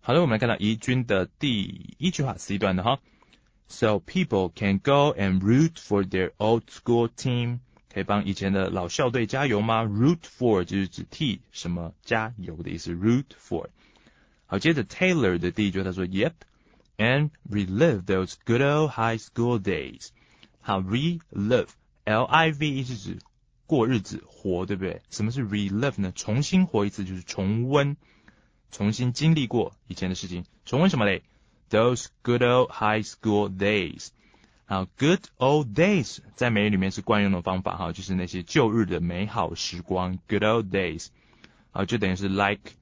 好的，我们来看到怡君的第一句话 C 段的哈。So people can go and root for their old school team. 可以帮以前的老校队加油吗 ？Root for 就是指替什么加油的意思 ，root for。好，接着 Taylor 的第一句他说 Yep, and relive those good old high school days. 好 ，relive L-I-V-E 是指过日子活，对不对？什么是 relive 呢？重新活一次就是重温，重新经历过以前的事情。重温什么嘞 ？Those good old high school days。好 ，good old days 在美语里面是惯用的方法哈，就是那些旧日的美好时光 ，good old days。好，就等于是 like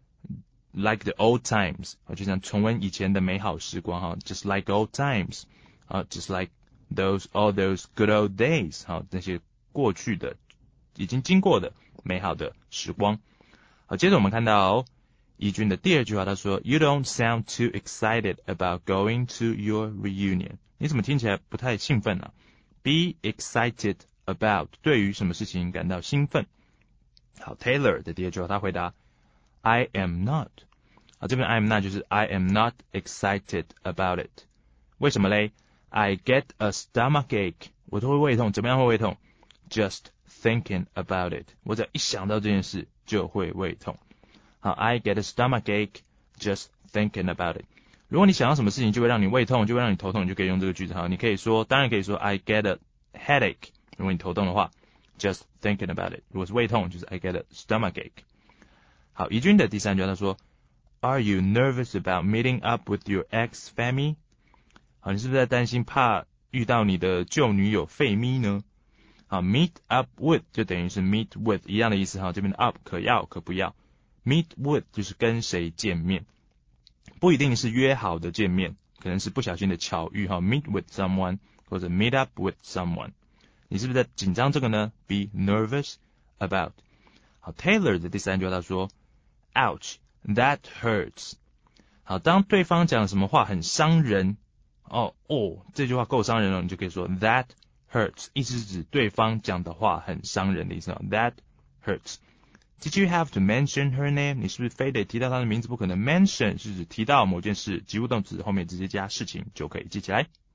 the old times，就像重温以前的美好时光哈 ，just like old times，just like all those good old days，好，那些过去的已经经过的美好的时光。好，接着我们看到怡君的第二句话，他说 You don't sound too excited about going to your reunion。你怎么听起来不太兴奋啊 ？Be excited about 对于什么事情感到兴奋？好 ，Taylor 的第二句话，他回答 I am not。好，这边 I am not 就是 I am not excited about it。为什么嘞 ？I get a stomachache， 我都会胃痛，怎么样会胃痛 ？Just thinking about it， 我只要一想到这件事就会胃痛。好 ，I get a stomachache just thinking about it。如果你想到什么事情就会让你胃痛，就会让你头痛，你就可以用这个句子。好，你可以说，当然可以说 I get a headache。如果你头痛的话 ，just thinking about it。如果是胃痛，就是 I get a stomachache。好，怡君的第三句他说 Are you nervous about meeting up with your ex Femi？ 好，你是不是在担心怕遇到你的旧女友费咪呢？好 ，meet up with 就等于是 meet with 一样的意思哈，这边的 up 可要可不要 ，meet with 就是跟谁见面，不一定是约好的见面，可能是不小心的巧遇哈 ，meet with someone 或者 meet up with someone， 你是不是在紧张这个呢 ？Be nervous about。好 ，Taylor 的第三句他说 ，Ouch, that hurts。好，当对方讲什么话很伤人，这句话够伤人了，你就可以说 that hurts， 意思是指对方讲的话很伤人的意思啊 ，that hurts。Did you have to mention her name？ 你是不是非得提到她的名字不可能 ？Mention 是指提到某件事，及物动词后面直接加事情就可以记起来。